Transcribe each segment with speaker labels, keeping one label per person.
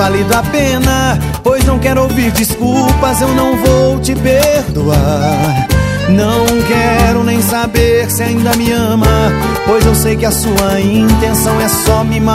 Speaker 1: valido a pena, pois não quero ouvir desculpas, eu não vou te perdoar. Não quero nem saber se ainda me ama, pois eu sei que a sua intenção é só me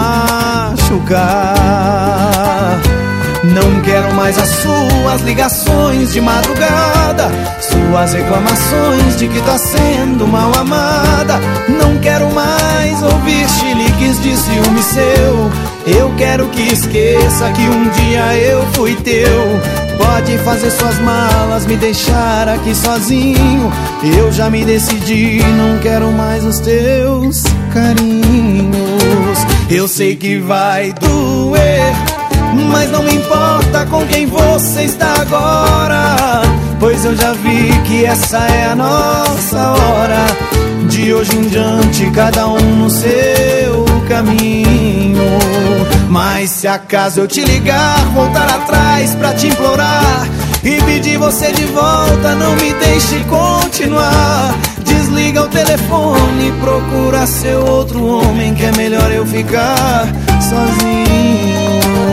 Speaker 1: machucar. Não quero mais as suas ligações de madrugada, suas reclamações de que tá sendo mal amada. Não quero mais ouvir chiliques de ciúme seu. Eu quero que esqueça que um dia eu fui teu. Pode fazer suas malas, me deixar aqui sozinho. Eu já me decidi, não quero mais os teus carinhos. Eu sei que vai doer, mas não me importa com quem você está agora, pois eu já vi que essa é a nossa hora. De hoje em diante, cada um no seu caminho. Mas se acaso eu te ligar, voltar atrás pra te implorar e pedir você de volta, não me deixe continuar. Desliga o telefone, procura seu outro homem, que é melhor eu ficar sozinho.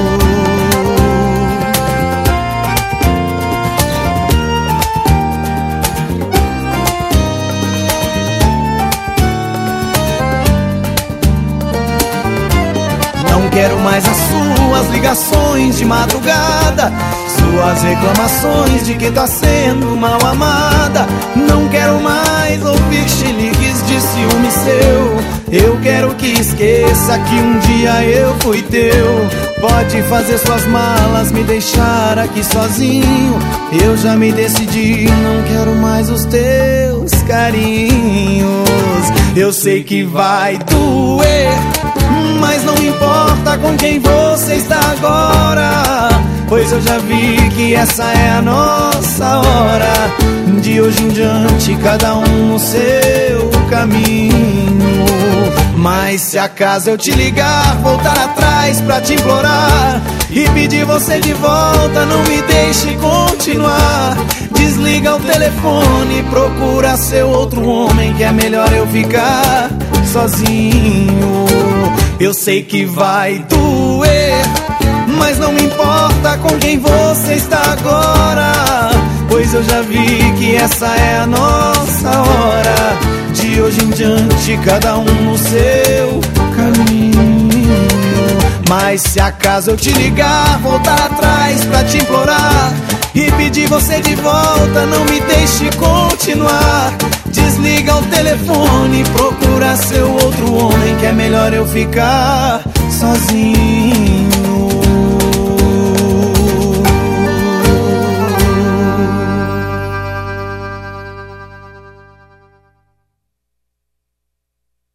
Speaker 1: Não quero mais as suas ligações de madrugada, suas reclamações de que tá sendo mal amada. Não quero mais ouvir chiliques de ciúme seu. Eu quero que esqueça que um dia eu fui teu. Pode fazer suas malas, me deixar aqui sozinho. Eu já me decidi, não quero mais os teus carinhos. Eu sei que vai doer, mas não importa com quem você está agora, pois eu já vi que essa é a nossa hora. De hoje em diante, cada um no seu caminho. Mas se acaso eu te ligar, voltar atrás pra te implorar e pedir você de volta, não me deixe continuar. Desliga o telefone, procura seu outro homem, que é melhor eu ficar sozinho. Eu sei que vai doer, mas não me importa com quem você está agora, pois eu já vi que essa é a nossa hora. De hoje em diante, cada um no seu caminho. Mas se acaso eu te ligar, voltar atrás pra te implorar e pedir você de volta, não me deixe continuar. Desliga o telefone, procura seu outro homem, que é melhor eu ficar sozinho.